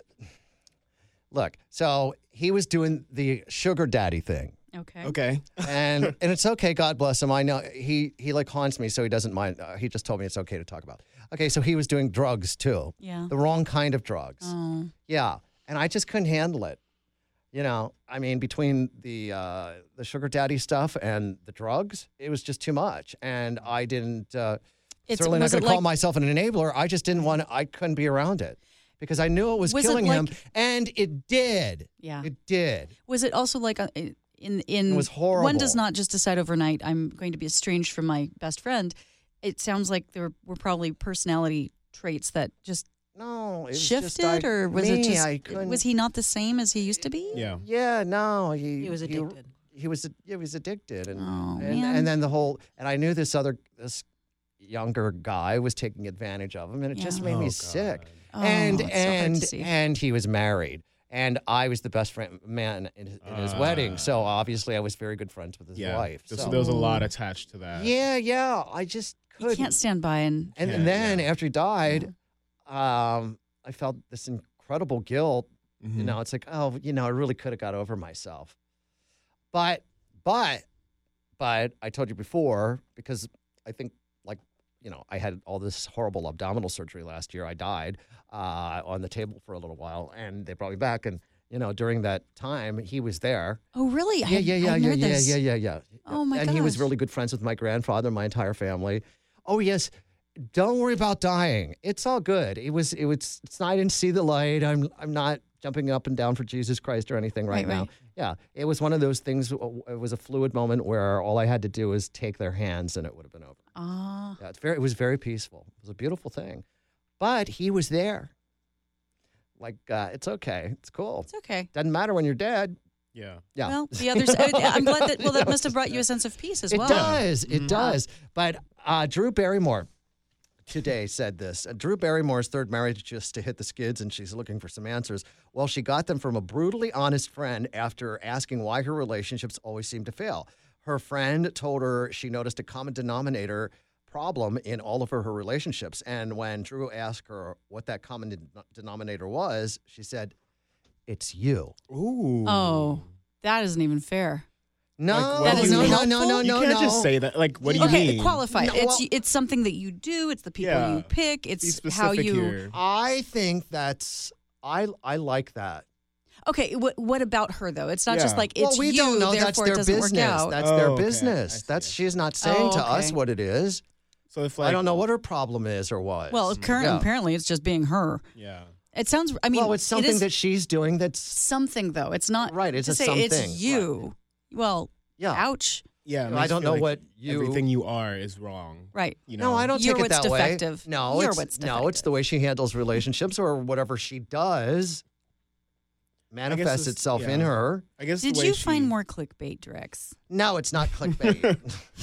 S2: look, so he was doing the sugar daddy thing.
S6: Okay.
S5: Okay.
S2: and and it's okay. God bless him. I know he he like haunts me, so he doesn't mind. Uh, he just told me it's okay to talk about. Okay, so he was doing drugs too.
S6: Yeah.
S2: The wrong kind of drugs.
S6: Oh.
S2: Yeah, and I just couldn't handle it. You know, I mean, between the uh, the sugar daddy stuff and the drugs, it was just too much, and I didn't. Uh,
S6: It's-
S2: certainly not
S6: was
S2: going
S6: it
S2: to call
S6: like-
S2: myself an enabler. I just didn't want. to I couldn't be around it because I knew it was,
S6: Was it
S2: killing him,
S6: like-
S2: and it did.
S6: Yeah.
S2: It did.
S6: Was it also like a, in in?
S2: It was horrible.
S6: One does not just decide overnight. I'm going to be estranged from my best friend. It sounds like there were probably personality traits that just
S2: No, it was
S6: shifted,
S2: just, I-
S6: or was
S2: me,
S6: it just
S2: I couldn't-
S6: was he not the same as he used to be?
S5: Yeah.
S2: Yeah, no, he
S11: He was addicted.
S2: He, he was he was addicted, and
S6: Oh,
S2: and,
S6: man.
S2: and then the whole and I knew this other this younger guy was taking advantage of him, and it just
S6: Yeah.
S2: made me
S5: Oh,
S2: sick.
S6: Oh,
S2: and
S6: it's so hard to
S2: and
S6: see.
S2: and he was married, and I was the best friend man in his, in his wedding, so obviously I was very good friends with his
S5: Yeah.
S2: wife.
S5: So,
S2: So,
S5: there was a lot attached to that.
S2: yeah, yeah, I just
S6: You
S2: couldn't.
S6: can't stand by and
S2: And,
S5: Yeah,
S2: and then
S5: yeah.
S2: after he died, um, I felt this incredible guilt.
S5: Mhm.
S2: You know, it's like, oh, you know, I really could have got over myself. But, but, but I told you before, because I think, like, you know, I had all this horrible abdominal surgery last year. I died uh, on the table for a little while, and they brought me back. And, you know, during that time, he was there.
S6: oh really? I
S2: Yeah,
S6: had-
S2: yeah,
S6: I
S2: yeah,
S6: hadn't
S2: yeah,
S6: heard
S2: yeah,
S6: this.
S2: yeah, yeah, yeah.
S6: Oh, my
S2: And he was
S6: gosh.
S2: really good friends with my grandfather, my entire family. Oh yes, don't worry about dying. It's all good. It was, it was. It's not. I didn't see the light. I'm, I'm not jumping up and down for Jesus Christ or anything right,
S6: Right,
S2: now.
S6: right.
S2: Yeah, it was one of those things. uh, It was a fluid moment where all I had to do was take their hands, and it would have been over.
S6: Ah.
S2: Yeah, it's very. It was very peaceful. It was a beautiful thing, but he was there. Like, uh, it's okay. It's cool.
S6: It's okay.
S2: Doesn't matter when you're dead.
S5: Yeah.
S2: Yeah.
S6: Well, the others. I'm glad that. Well, that must have brought you a sense of peace as
S2: It
S6: well.
S2: does.
S5: Mm-hmm.
S2: It does. But uh, Drew Barrymore today said this. Uh, Drew Barrymore's third marriage just to hit the skids, and she's looking for some answers. Well, she got them from a brutally honest friend after asking why her relationships always seem to fail. Her friend told her she noticed a common denominator problem in all of her, her relationships. And when Drew asked her what that common de- denominator was, she said, "It's you."
S5: Ooh.
S6: Oh. That isn't even fair.
S2: No,
S5: Like, what
S6: That
S5: do
S6: isn't
S5: you-
S6: helpful?
S2: no, no, no,
S5: You
S2: no,
S5: can't
S2: no.
S5: just say that. Like, what do you
S6: Okay,
S5: mean?
S6: qualify.
S2: No,
S6: it's
S2: well-
S6: it's something that you do. It's the people
S5: Yeah.
S6: you pick.
S5: Be
S6: It's
S5: specific
S6: how you.
S5: here.
S2: I think that's I I like that.
S6: Okay, what what about her though? It's not just
S5: Yeah.
S6: like it's
S2: well, we
S6: you.
S2: don't know.
S6: Therefore,
S2: That's
S6: it
S2: their
S6: doesn't
S2: business.
S6: work out.
S2: That's
S5: Oh,
S2: their
S5: okay. I
S2: business.
S5: see.
S2: That's she's not saying
S6: Oh,
S2: to us
S6: okay.
S2: what it is.
S5: So if like
S2: I don't know what her problem is or was.
S6: well, current,
S2: Yeah.
S6: apparently it's just being her.
S5: Yeah.
S6: It sounds. I mean,
S2: well, it's something
S6: it is
S2: that she's doing that's
S6: something though. It's not
S2: Right, it's
S6: to
S2: a
S6: say
S2: something.
S6: it's you. Well,
S2: yeah.
S6: ouch.
S5: Yeah. it
S2: I
S5: makes
S2: don't
S5: feel
S2: know
S5: like
S2: what you-
S5: Everything you are is wrong.
S6: Right.
S5: You know.
S2: No, I don't
S6: You're
S2: take it
S6: what's
S2: that
S6: defective.
S2: way. No,
S6: You're
S2: it's,
S6: what's
S2: no, it's the way she handles relationships or whatever she does manifests
S5: it's-
S2: itself in
S5: yeah.
S2: her.
S5: I guess.
S6: Did
S5: the way
S6: you
S5: she,
S6: find more clickbait, Drex?
S2: No, it's not clickbait.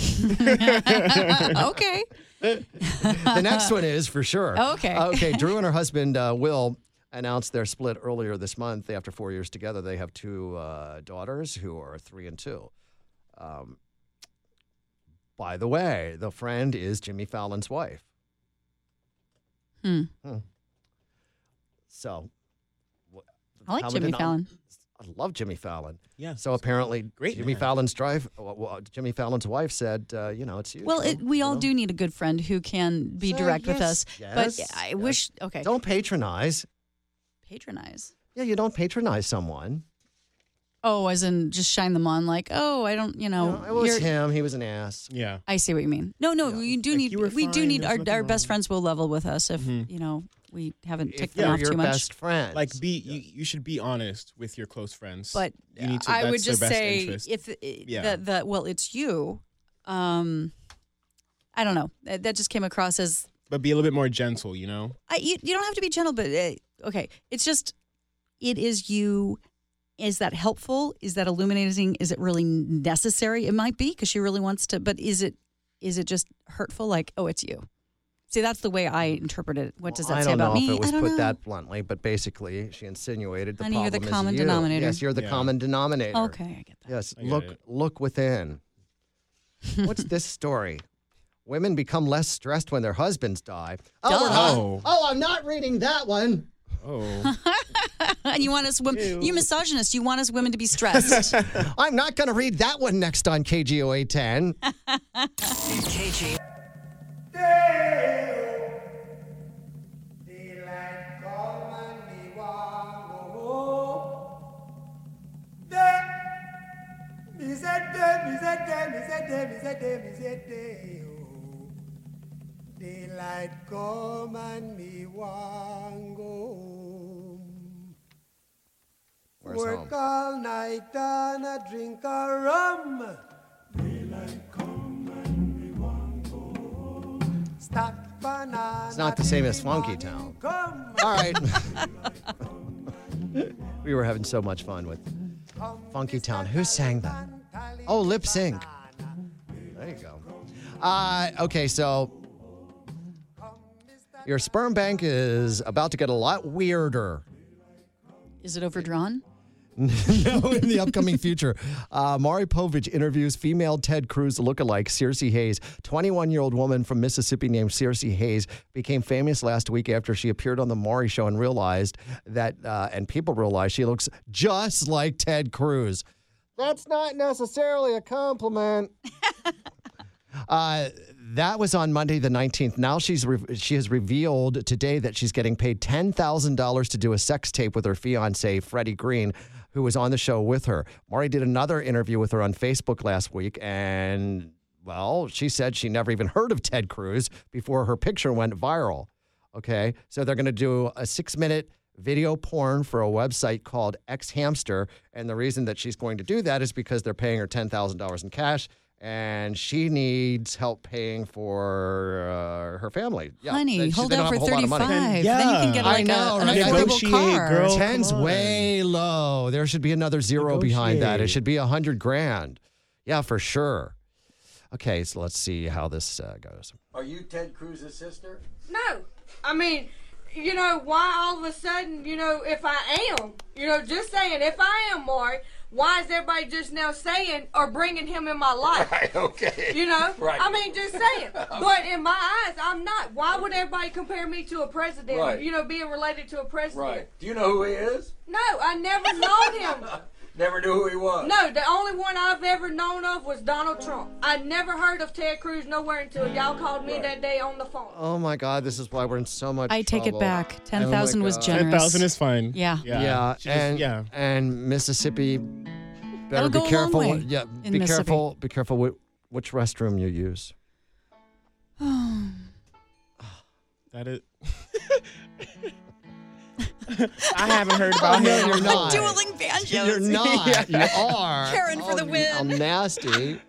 S6: Okay.
S2: The next one is for sure.
S6: Okay.
S2: Okay. Drew and her husband, uh, Will, announced their split earlier this month. After four years together, they have two uh, daughters who are three and two. Um, by the way, the friend is Jimmy Fallon's wife.
S6: Hmm.
S2: Hmm. So, wh-
S6: I like
S2: common
S6: Jimmy
S2: denom-
S6: Fallon.
S2: I love Jimmy Fallon.
S5: Yeah.
S2: So apparently,
S5: Great
S2: Jimmy
S5: man.
S2: Fallon's drive. Well, well, Jimmy Fallon's wife said, uh, "You know, it's you."
S6: Well,
S2: Drew,
S6: it, we
S2: you
S6: all
S2: know?
S6: do need a good friend who can be
S2: So,
S6: direct with
S2: yes,
S6: us.
S2: yes,
S6: but I
S2: yes.
S6: wish. Okay.
S2: Don't patronize.
S6: patronize.
S2: Yeah, you don't patronize someone.
S6: Oh, as in just shine them on, like, oh, I don't, you know,
S2: No, it was
S6: you're-
S2: him. He was an ass.
S5: Yeah.
S6: I see what you mean. No, no, we do
S5: Like,
S6: need
S5: you were
S6: we do
S5: fine,
S6: need
S5: there's
S6: our
S5: nothing
S6: our best
S5: wrong.
S6: friends will level with us if
S5: Mhm.
S6: you know we haven't ticked
S2: If
S6: them
S2: they're
S6: off
S2: your
S6: too much.
S2: best friends,
S5: Like be you, you should be honest with your close friends.
S6: But
S5: you need to,
S6: I would
S5: that's their
S6: just
S5: best
S6: say
S5: interest.
S6: if uh,
S5: Yeah.
S6: the, the well, it's you. Um, I don't know. That, that just came across as
S5: But be a little bit more gentle, you know?
S6: I. You, you don't have to be gentle, but uh, okay, it's just it is you. Is that helpful? Is that illuminating? Is it really necessary? It might be because she really wants to, but is it is it just hurtful? Like, oh, it's you. See, that's the way I interpret it. What does that
S2: I
S6: say
S2: don't
S6: about
S2: know
S6: me?
S2: if it was
S6: I don't
S2: put
S6: know.
S2: that bluntly, but basically, she insinuated the
S6: Honey, you're
S2: problem
S6: the
S2: is
S6: common
S2: you.
S6: denominator.
S2: Yes, you're the
S5: Yeah.
S2: common denominator.
S6: Okay, I get that.
S2: Yes,
S5: I get
S2: look,
S5: it.
S2: look within. What's this story? Women become less stressed when their husbands die. Oh, we're
S6: Duh.
S2: not-
S5: Oh.
S2: oh, I'm not reading that one.
S5: Oh.
S6: And you want us women,
S5: Ew.
S6: you misogynist, you want us women to be stressed.
S2: I'm not going to read that one next on K G O A ten.
S7: K G.
S10: Daylight come and me want go home.
S2: Where's
S10: Work
S2: home?
S10: all night and a drink a rum. Daylight come and me want go home. Stack banana.
S2: It's not the same as Funky Town.
S10: Come.
S2: All right. We were having so much fun with Funky Town. Who sang that? Oh, Lip Sync. There you go. Uh, okay, so your sperm bank is about to get a lot weirder.
S6: Is it overdrawn?
S2: No, in the upcoming future. Uh, Maury Povich interviews female Ted Cruz lookalike Circe Hayes. twenty-one-year-old woman from Mississippi named Circe Hayes became famous last week after she appeared on the Maury Show and realized that, uh, and people realized she looks just like Ted Cruz. That's not necessarily a compliment. Uh, that was on Monday the nineteenth. Now she's re- she has revealed today that she's getting paid ten thousand dollars to do a sex tape with her fiancé, Freddie Green, who was on the show with her. Maury did another interview with her on Facebook last week, and, well, she said she never even heard of Ted Cruz before her picture went viral. Okay, so they're going to do a six-minute video porn for a website called X Hamster, and the reason that she's going to do that is because they're paying her ten thousand dollars in cash, and she needs help paying for uh, her family. Yeah,
S6: Honey,
S2: they- she-
S6: hold
S2: they don't
S6: out
S2: have
S6: for
S2: a whole lot of money.
S6: thirty-five.
S5: Yeah.
S6: Then you can get
S2: I
S6: like
S2: know,
S6: a, an
S2: right?
S6: affordable
S5: Negotiate,
S6: car.
S5: girl.
S2: Ten's
S5: come on.
S2: way low. There should be another zero behind that. It
S5: Negotiate.
S2: should be a hundred grand. Yeah, for sure. Okay, so let's see how this uh, goes.
S11: Are you Ted Cruz's sister?
S12: No. I mean, you know, why all of a sudden, you know, if I am, you know, just saying, if I am Maury, why is everybody just now saying or bringing him in my life?
S11: Right, okay.
S12: You know?
S11: Right.
S12: I mean, just saying. But in my eyes, I'm not. Why would everybody compare me to a president,
S11: Right.
S12: you know, being related to a president?
S11: Right. Do you know who he is?
S12: No, I never known him.
S11: Never knew who he was.
S12: No, the only one I've ever known of was Donald Trump. I never heard of Ted Cruz nowhere until y'all called me that day on the phone.
S2: Oh my God, this is why we're in so much
S6: I take it
S2: trouble.
S6: back. ten
S2: Oh
S6: thousand
S2: my
S6: was
S2: God.
S6: generous.
S5: ten thousand is fine.
S6: Yeah.
S5: Yeah.
S2: Yeah,
S5: She just-
S2: and
S5: yeah.
S2: and Mississippi better
S6: That'll
S2: be
S6: go a long
S2: careful.
S6: way
S2: Yeah,
S6: in
S2: be
S6: Mississippi.
S2: careful. Be careful with which restroom you use.
S5: That is. I haven't heard about
S2: Oh, no,
S5: him.
S2: you're not.
S6: Dueling banjos.
S2: You're not. You are.
S6: Karen for the
S2: Oh,
S6: win.
S2: I'm nasty.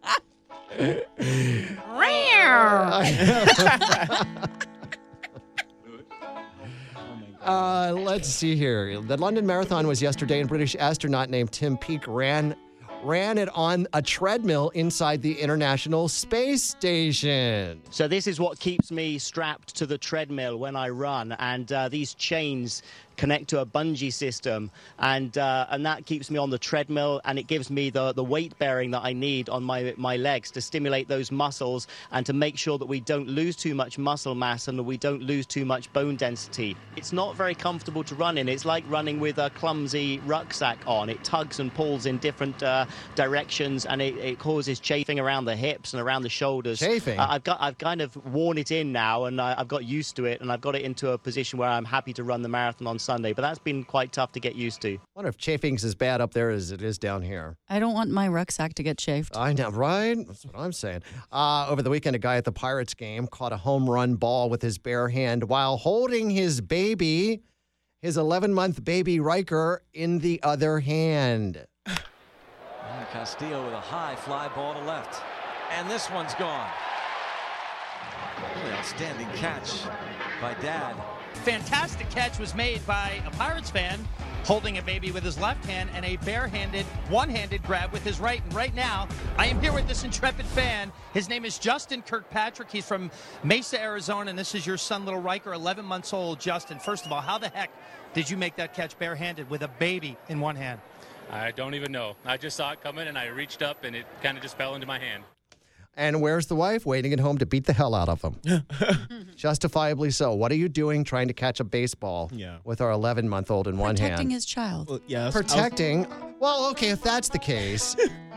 S2: Uh, let's see here. The London Marathon was yesterday, and British astronaut named Tim Peake ran ran it on a treadmill inside the International Space Station.
S13: So this is what keeps me strapped to the treadmill when I run, and uh, these chains connect to a bungee system, and uh, and that keeps me on the treadmill, and it gives me the, the weight bearing that I need on my my legs to stimulate those muscles and to make sure that we don't lose too much muscle mass and that we don't lose too much bone density. It's not very comfortable to run in. It's like running with a clumsy rucksack on. It tugs and pulls in different uh, directions, and it, it causes chafing around the hips and around the shoulders.
S2: Chafing?
S13: Uh, I've got I've kind of worn it in now, and I, I've got used to it, and I've got it into a position where I'm happy to run the marathon on Sunday, but that's been quite tough to get used to.
S2: I wonder if chafing's as bad up there as it is down here.
S6: I don't want my rucksack to get chafed.
S2: I know, right? That's what I'm saying. Uh, over the weekend, a guy at the Pirates game caught a home run ball with his bare hand while holding his baby, his eleven-month baby Riker, in the other hand.
S14: And Castillo with a high fly ball to left. And this one's gone. Really outstanding catch by Dad.
S15: Fantastic catch was made by a Pirates fan holding a baby with his left hand and a barehanded, one-handed grab with his right. And right now, I am here with this intrepid fan. His name is Justin Kirkpatrick. He's from Mesa, Arizona, and this is your son, little Riker, eleven months old. Justin, first of all, how the heck did you make that catch barehanded with a baby in one hand?
S16: I don't even know. I just saw it coming, and I reached up, and it kind of just fell into my hand.
S2: And where's the wife? Waiting at home to beat the hell out of him. Justifiably so. What are you doing trying to catch a baseball
S5: Yeah.
S2: with our eleven-month-old in one hand?
S6: Protecting his child.
S5: Well, yeah, I was-
S2: Protecting? Well, okay, if that's the case.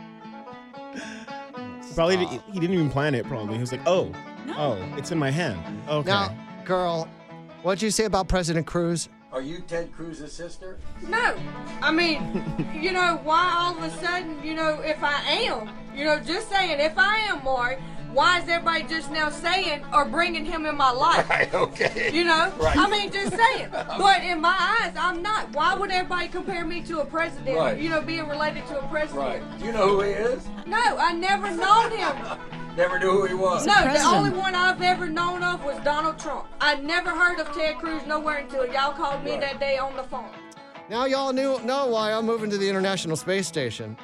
S5: Probably did, he didn't even plan it. Probably he was like, "Oh, oh, it's in my hand." Okay.
S2: Now, girl, what'd you say about President Cruz?
S11: Are you Ted Cruz's sister?
S12: No. I mean, you know, why all of a sudden, you know, if I am, you know, just saying, if I am Maury, why is everybody just now saying or bringing him in my life?
S11: Right, okay.
S12: You know?
S11: Right.
S12: I mean, just saying. But in my eyes, I'm not. Why would everybody compare me to a president?
S11: Right.
S12: You know, being related to a president?
S11: Right. Do you know who he is?
S12: No, I never known him.
S11: Never knew who he was.
S12: No, the only one I've ever known of was Donald Trump. I never heard of Ted Cruz nowhere until y'all called me
S11: Right.
S12: that day on the phone.
S2: Now y'all knew know why I'm moving to the International Space Station.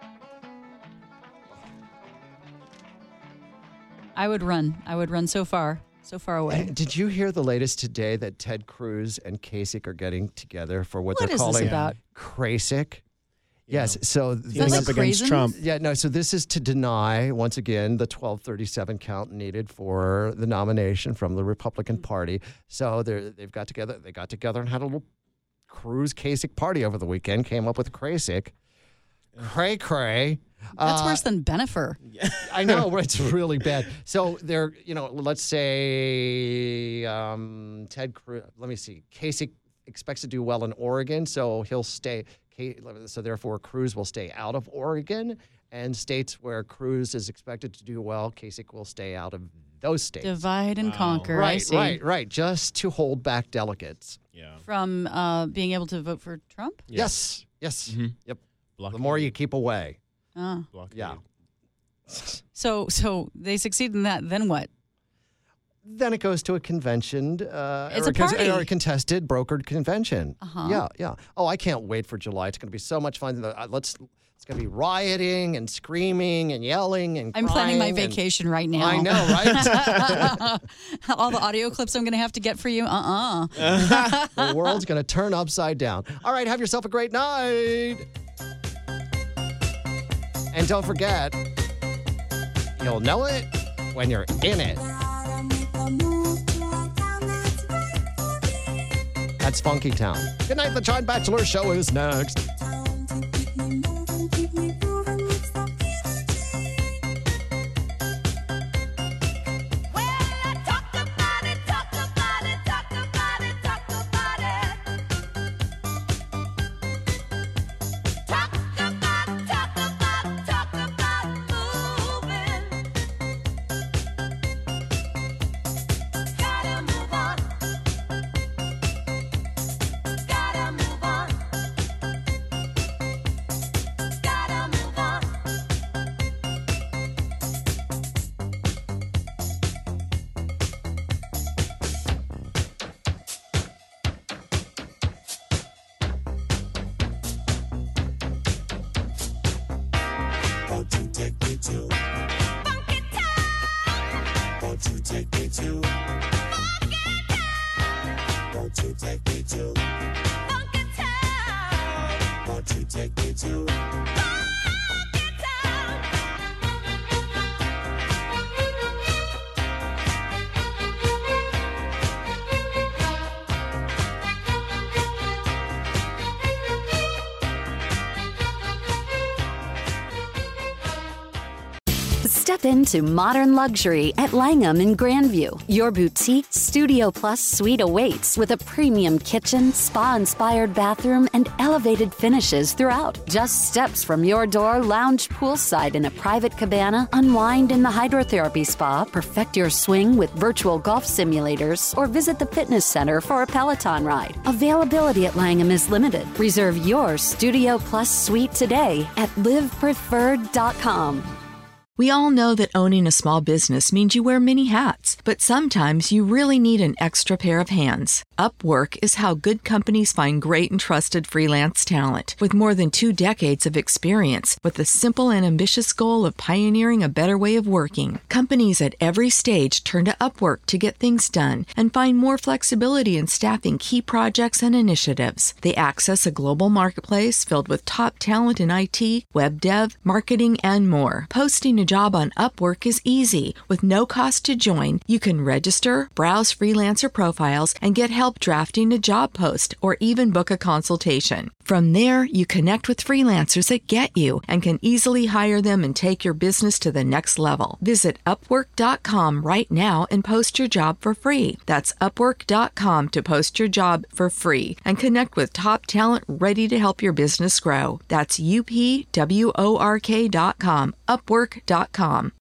S6: I would run. I would run so far, so far away.
S2: And did you hear the latest today that Ted Cruz and Kasich are getting together for what,
S6: What
S2: they're
S6: is this
S2: calling
S6: about?
S2: Krasik? Yes, so
S5: Teaming up against Trump.
S2: Yeah, no, so this is to deny, once again, the twelve thirty-seven count needed for the nomination from the Republican Party. So they're, they've got together, they got together and had a little Cruz Kasich party over the weekend, came up with Krasik. Cray cray.
S6: That's
S2: Uh,
S6: worse than Benifer.
S2: I know, it's really bad. So they're, you know, let's say um, Ted Cruz, let me see, Kasich expects to do well in Oregon, so he'll stay, so therefore Cruz will stay out of Oregon, and states where Cruz is expected to do well, Kasich will stay out of those states.
S6: Divide and conquer. I
S2: Right,
S6: see.
S2: right, right, just to hold back delegates.
S5: Yeah.
S6: From uh, being able to vote for Trump?
S2: Yes, yes,
S5: Mm-hmm.
S2: yep. The more you keep away.
S6: Oh.
S2: Yeah.
S6: So, so they succeed in that. Then what?
S2: Then it goes to a convention. Uh,
S6: It's
S2: or
S6: a party.
S2: Or a contested, brokered convention.
S6: Uh-huh.
S2: Yeah, yeah. Oh, I can't wait for July. It's going to be so much fun. Uh, Let's. It's going to be rioting and screaming and yelling and
S6: I'm planning my
S2: crying and-
S6: vacation right now.
S2: I know, right?
S6: All the audio clips I'm going to have to get for you? Uh-uh.
S2: The world's going to turn upside down. All right, have yourself a great night. And don't forget, you'll know it when you're in it. That's Funky Town. Good night, the John Bachelor Show is next.
S10: me to Won't you take me to Funky Town? Won't you take me to Funky Town?
S1: Step into modern luxury at Langham in Grandview. Your boutique Studio Plus suite awaits with a premium kitchen, spa-inspired bathroom, and elevated finishes throughout. Just steps from your door, lounge poolside in a private cabana, unwind in the hydrotherapy spa, perfect your swing with virtual golf simulators, or visit the fitness center for a Peloton ride. Availability at Langham is limited. Reserve your Studio Plus suite today at live preferred dot com.
S17: We all know that owning a small business means you wear many hats, but sometimes you really need an extra pair of hands. Upwork is how good companies find great and trusted freelance talent. With more than two decades of experience, with the simple and ambitious goal of pioneering a better way of working, companies at every stage turn to Upwork to get things done and find more flexibility in staffing key projects and initiatives. They access a global marketplace filled with top talent in I T, web dev, marketing, and more. Posting a job on Upwork is easy. With no cost to join, you can register, browse freelancer profiles, and get help drafting a job post or even book a consultation. From there, you connect with freelancers that get you and can easily hire them and take your business to the next level. Visit upwork dot com right now and post your job for free. That's upwork dot com to post your job for free and connect with top talent ready to help your business grow. That's U P W O R K dot com, upwork dot com.